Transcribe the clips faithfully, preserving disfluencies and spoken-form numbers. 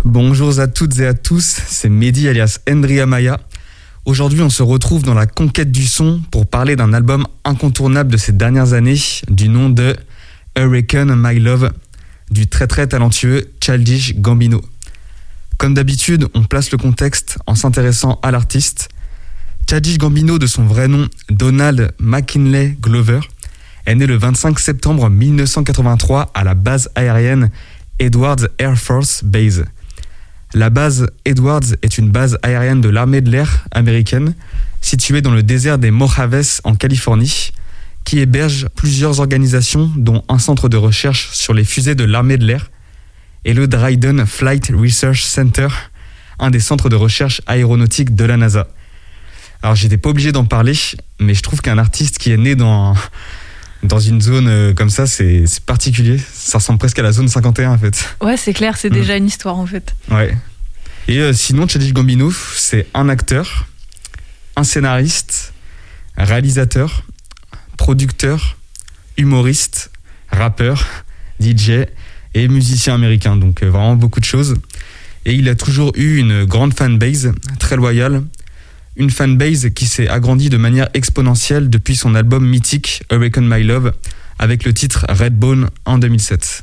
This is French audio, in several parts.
Bonjour à toutes et à tous, c'est Mehdi alias Hendry Amaya. Aujourd'hui, on se retrouve dans la conquête du son pour parler d'un album incontournable de ces dernières années du nom de Hurricane My Love du très très talentueux Childish Gambino. Comme d'habitude, on place le contexte en s'intéressant à l'artiste. Childish Gambino, de son vrai nom Donald McKinley Glover, est né le vingt-cinq septembre mille neuf cent quatre-vingt-trois à la base aérienne Edwards Air Force Base. La base Edwards est une base aérienne de l'armée de l'air américaine située dans le désert des Mojaves en Californie, qui héberge plusieurs organisations dont un centre de recherche sur les fusées de l'armée de l'air et le Dryden Flight Research Center, un des centres de recherche aéronautique de la NASA. Alors j'étais pas obligé d'en parler, mais je trouve qu'un artiste qui est né dans, dans une zone comme ça, c'est, c'est particulier. Ça ressemble presque à la zone cinquante et un en fait. Ouais, c'est clair, c'est mmh. déjà une histoire en fait. Ouais. Et euh, sinon, Childish Gambino, c'est un acteur, un scénariste, réalisateur, producteur, humoriste, rappeur, D J et musicien américain. Donc euh, vraiment beaucoup de choses. Et il a toujours eu une grande fanbase, très loyale. Une fanbase qui s'est agrandie de manière exponentielle depuis son album mythique Hurricane My Love avec le titre Redbone en deux mille sept.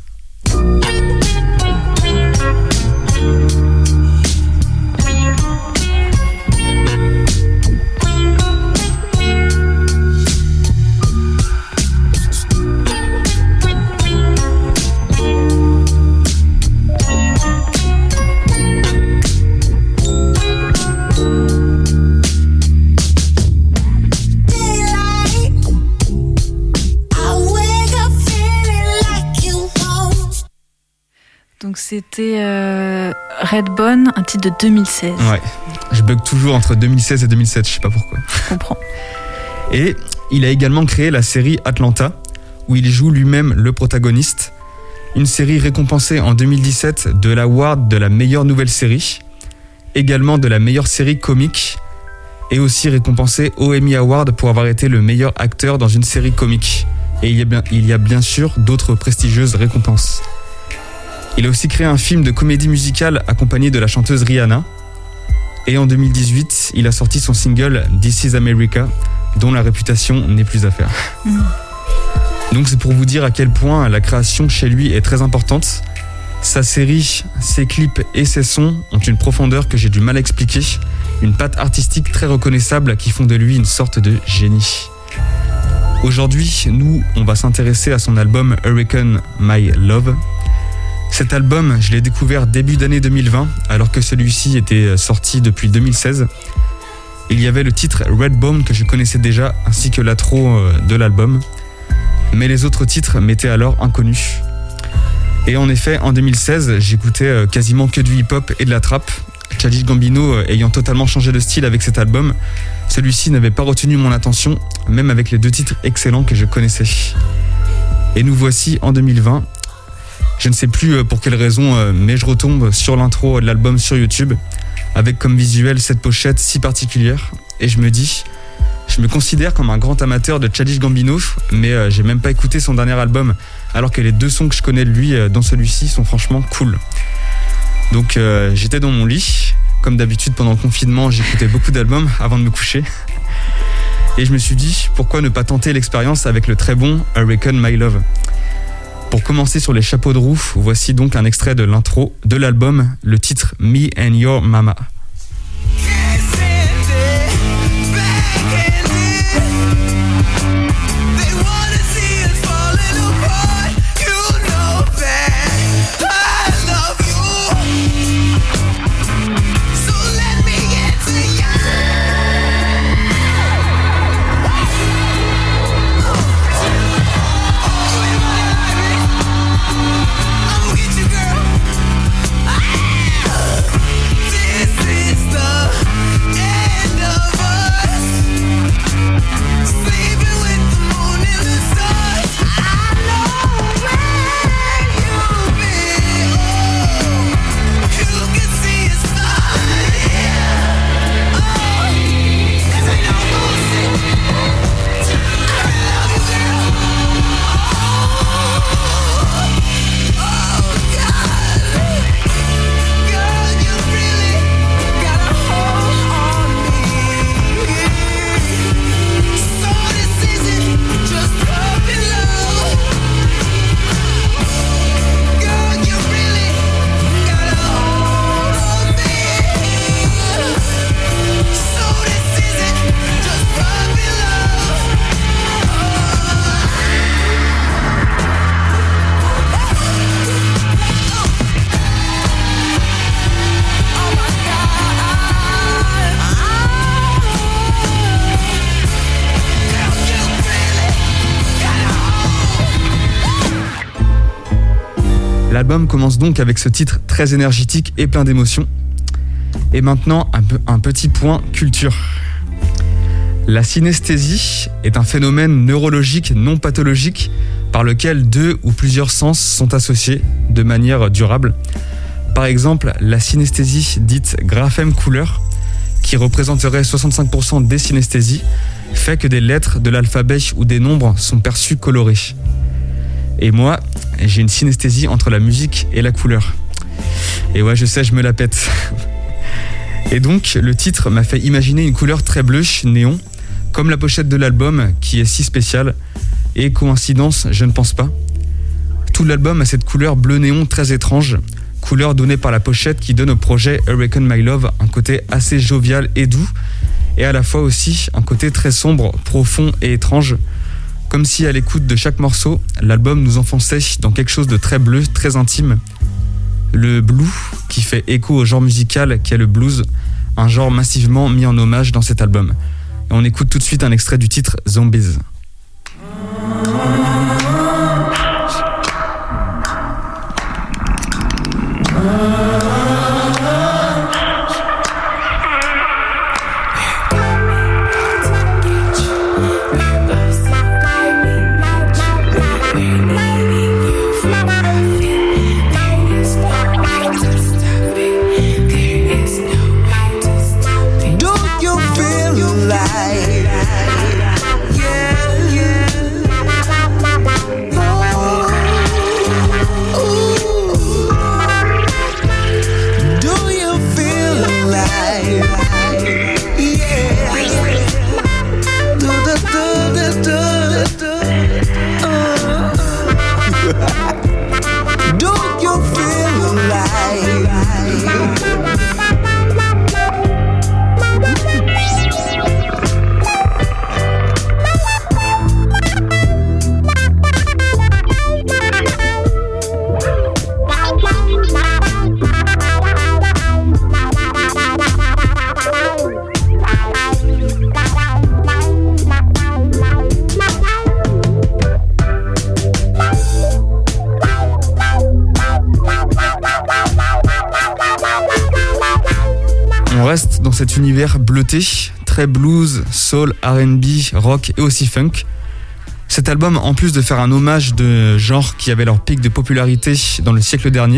Donc c'était euh, Redbone, un titre de deux mille seize. Ouais, je bug toujours entre deux mille seize et deux mille sept, je sais pas pourquoi. Je comprends. Et il a également créé la série Atlanta, où il joue lui-même le protagoniste. Une série récompensée en deux mille dix-sept de l'award de la meilleure nouvelle série, également de la meilleure série comique, et aussi récompensée au Emmy Award pour avoir été le meilleur acteur dans une série comique. Et il y a bien, il y a bien sûr d'autres prestigieuses récompenses. Il a aussi créé un film de comédie musicale accompagné de la chanteuse Rihanna. Et en deux mille dix-huit, il a sorti son single This Is America, dont la réputation n'est plus à faire. Mmh. Donc c'est pour vous dire à quel point la création chez lui est très importante. Sa série, ses clips et ses sons ont une profondeur que j'ai du mal à expliquer, une patte artistique très reconnaissable qui font de lui une sorte de génie. Aujourd'hui, nous, on va s'intéresser à son album Hurricane My Love. Cet album, je l'ai découvert début d'année deux mille vingt, alors que celui-ci était sorti depuis deux mille seize. Il y avait le titre Redbone que je connaissais déjà, ainsi que l'intro de l'album. Mais les autres titres m'étaient alors inconnus. Et en effet, en deux mille seize, j'écoutais quasiment que du hip-hop et de la trap. Childish Gambino ayant totalement changé de style avec cet album, celui-ci n'avait pas retenu mon attention, même avec les deux titres excellents que je connaissais. Et nous voici en deux mille vingt. Je ne sais plus pour quelle raison, mais je retombe sur l'intro de l'album sur YouTube, avec comme visuel cette pochette si particulière, et je me dis, je me considère comme un grand amateur de Childish Gambino, mais j'ai même pas écouté son dernier album, alors que les deux sons que je connais de lui dans celui-ci sont franchement cool. Donc euh, j'étais dans mon lit, comme d'habitude pendant le confinement, j'écoutais beaucoup d'albums avant de me coucher, et je me suis dit, pourquoi ne pas tenter l'expérience avec le très bon Hurricane My Love. Pour commencer sur les chapeaux de roue, voici donc un extrait de l'intro de l'album, le titre Me and Your Mama. This L'album commence donc avec ce titre très énergétique et plein d'émotions. Et maintenant, un, peu, un petit point culture. La synesthésie est un phénomène neurologique non pathologique par lequel deux ou plusieurs sens sont associés de manière durable. Par exemple, la synesthésie dite graphème-couleur, qui représenterait soixante-cinq pour cent des synesthésies, fait que des lettres de l'alphabet ou des nombres sont perçues colorées. Et moi, j'ai une synesthésie entre la musique et la couleur. Et ouais, je sais, je me la pète. Et donc, le titre m'a fait imaginer une couleur très bleue, néon, comme la pochette de l'album, qui est si spéciale. Et coïncidence, je ne pense pas. Tout l'album a cette couleur bleu néon très étrange, couleur donnée par la pochette qui donne au projet Hurricane My Love un côté assez jovial et doux, et à la fois aussi un côté très sombre, profond et étrange. Comme si à l'écoute de chaque morceau, l'album nous enfonçait dans quelque chose de très bleu, très intime. Le blue, qui fait écho au genre musical qu'est le blues, un genre massivement mis en hommage dans cet album. Et on écoute tout de suite un extrait du titre Zombies. On reste dans cet univers bleuté, très blues, soul, R and B, rock et aussi funk. Cet album, en plus de faire un hommage de genres qui avaient leur pic de popularité dans le siècle dernier,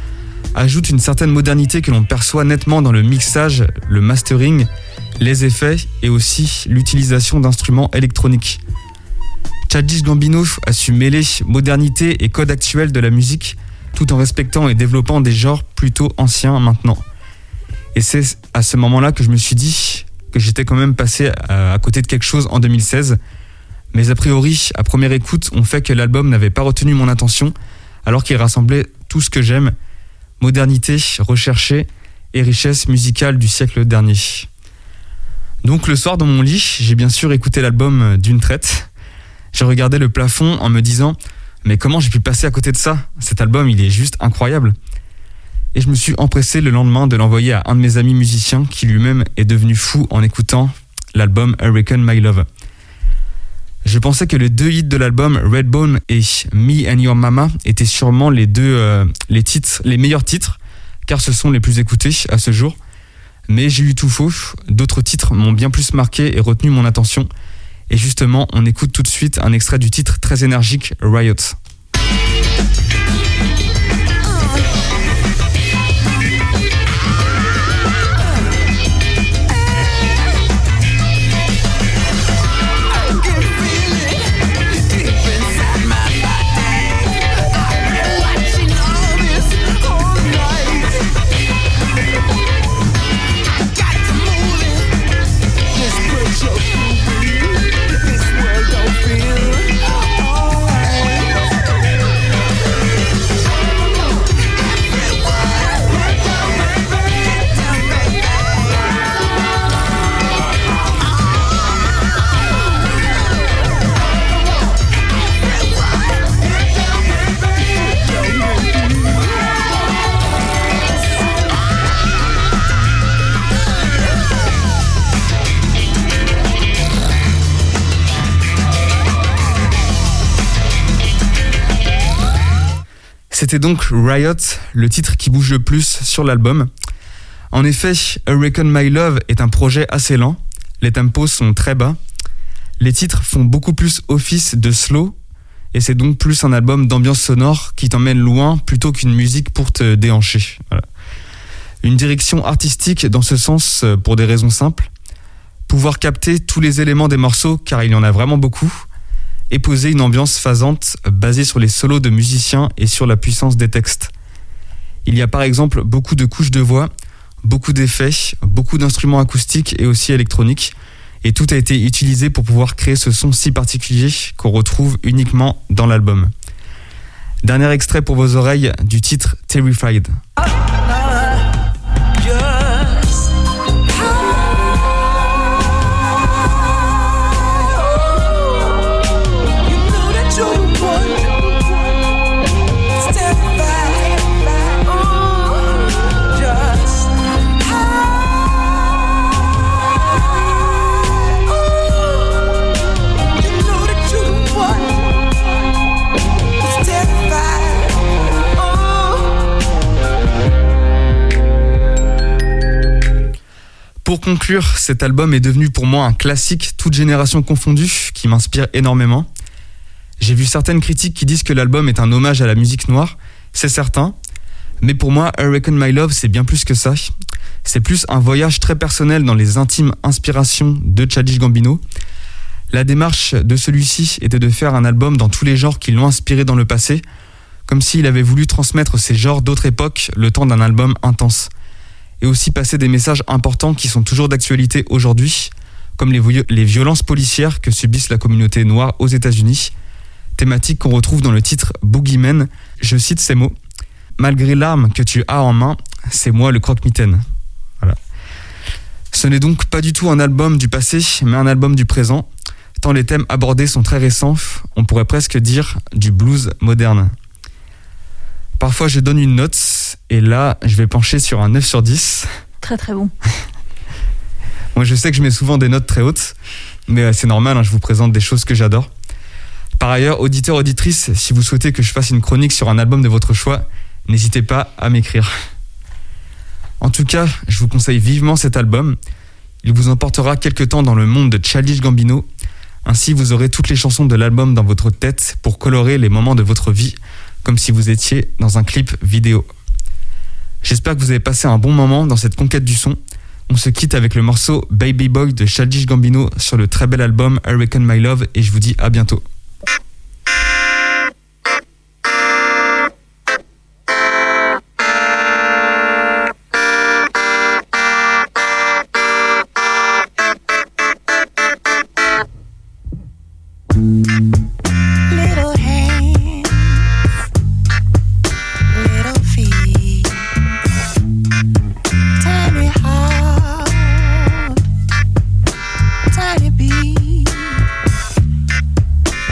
ajoute une certaine modernité que l'on perçoit nettement dans le mixage, le mastering, les effets et aussi l'utilisation d'instruments électroniques. Childish Gambino a su mêler modernité et code actuel de la musique tout en respectant et développant des genres plutôt anciens maintenant. Et c'est à ce moment-là que je me suis dit que j'étais quand même passé à côté de quelque chose en deux mille seize. Mais a priori, à première écoute, on fait que l'album n'avait pas retenu mon attention alors qu'il rassemblait tout ce que j'aime, modernité, recherchée et richesse musicale du siècle dernier. Donc le soir dans mon lit, j'ai bien sûr écouté l'album d'une traite. J'ai regardé le plafond en me disant « Mais comment j'ai pu passer à côté de ça ? Cet album, il est juste incroyable !» Et je me suis empressé le lendemain de l'envoyer à un de mes amis musiciens qui lui-même est devenu fou en écoutant l'album Hurricane My Love. Je pensais que les deux hits de l'album, Redbone et Me and Your Mama, étaient sûrement les deux euh, les titres, les meilleurs titres, car ce sont les plus écoutés à ce jour. Mais j'ai eu tout faux, d'autres titres m'ont bien plus marqué et retenu mon attention. Et justement, on écoute tout de suite un extrait du titre très énergique, Riot. C'était donc Riot, le titre qui bouge le plus sur l'album. En effet, Awaken My Love est un projet assez lent, les tempos sont très bas, les titres font beaucoup plus office de slow, et c'est donc plus un album d'ambiance sonore qui t'emmène loin plutôt qu'une musique pour te déhancher. Voilà. Une direction artistique dans ce sens pour des raisons simples, pouvoir capter tous les éléments des morceaux car il y en a vraiment beaucoup, et poser une ambiance phasante basée sur les solos de musiciens et sur la puissance des textes. Il y a par exemple beaucoup de couches de voix, beaucoup d'effets, beaucoup d'instruments acoustiques et aussi électroniques, et tout a été utilisé pour pouvoir créer ce son si particulier qu'on retrouve uniquement dans l'album. Dernier extrait pour vos oreilles du titre Terrified. Pour conclure, cet album est devenu pour moi un classique, toute génération confondue, qui m'inspire énormément. J'ai vu certaines critiques qui disent que l'album est un hommage à la musique noire, c'est certain, mais pour moi, Awaken My Love, c'est bien plus que ça. C'est plus un voyage très personnel dans les intimes inspirations de Childish Gambino. La démarche de celui-ci était de faire un album dans tous les genres qui l'ont inspiré dans le passé, comme s'il avait voulu transmettre ces genres d'autres époques le temps d'un album intense. Et aussi passer des messages importants qui sont toujours d'actualité aujourd'hui, comme les, vo- les violences policières que subissent la communauté noire aux États-Unis, thématique qu'on retrouve dans le titre Boogeyman. Je cite ces mots: « Malgré l'arme que tu as en main, c'est moi le croque-mitaine. » Voilà. Ce n'est donc pas du tout un album du passé, mais un album du présent, tant les thèmes abordés sont très récents, on pourrait presque dire du blues moderne. Parfois je donne une note, et là je vais pencher sur un neuf sur dix. Très très bon. Moi je sais que je mets souvent des notes très hautes, mais c'est normal, hein, je vous présente des choses que j'adore. Par ailleurs, auditeurs, auditrices, si vous souhaitez que je fasse une chronique sur un album de votre choix, n'hésitez pas à m'écrire. En tout cas, je vous conseille vivement cet album. Il vous emportera quelque temps dans le monde de Childish Gambino. Ainsi, vous aurez toutes les chansons de l'album dans votre tête pour colorer les moments de votre vie, comme si vous étiez dans un clip vidéo. J'espère que vous avez passé un bon moment dans cette conquête du son. On se quitte avec le morceau Baby Boy de Childish Gambino sur le très bel album Awaken My Love, et je vous dis à bientôt. Little hands, little feet, tiny heart, tiny beat.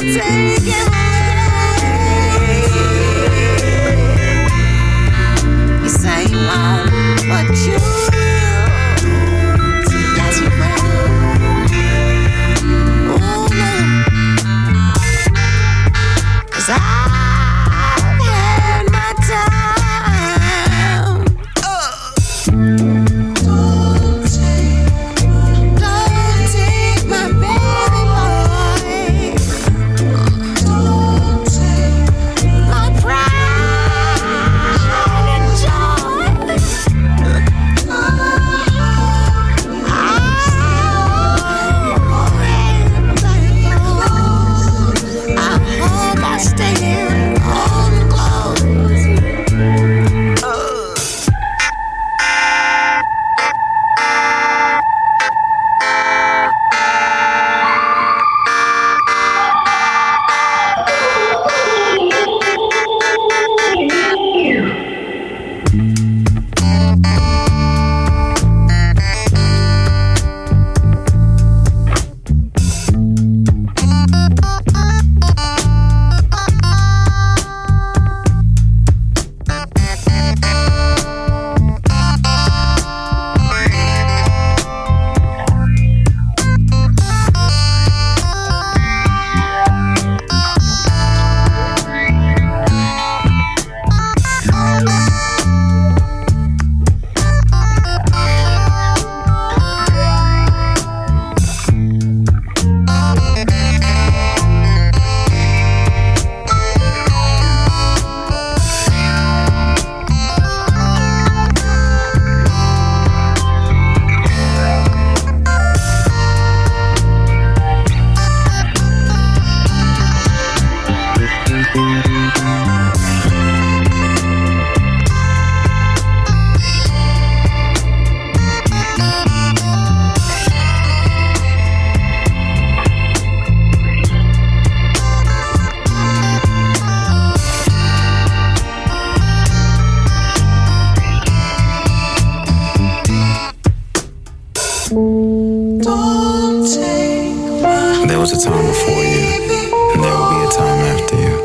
There was a time before you, and there will be a time after you.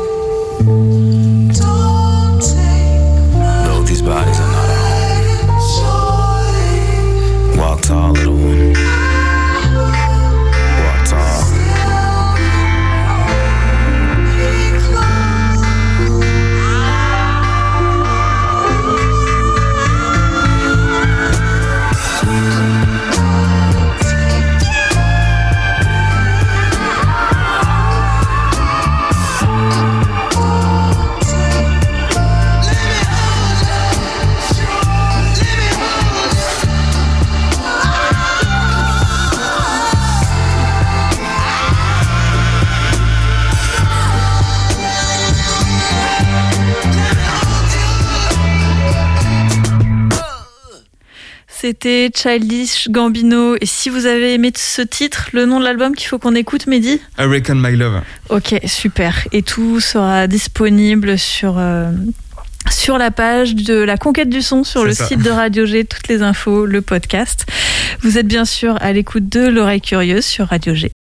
Though these bodies are not our home. Walk tall, little one. Walk tall. C'était Childish Gambino. Et si vous avez aimé ce titre, le nom de l'album qu'il faut qu'on écoute, Mehdi ? I Reckon My Love. Ok, super. Et tout sera disponible sur, euh, sur la page de la Conquête du Son, sur C'est le ça. site de Radio G, toutes les infos, le podcast. Vous êtes bien sûr à l'écoute de l'Oreille Curieuse sur Radio G.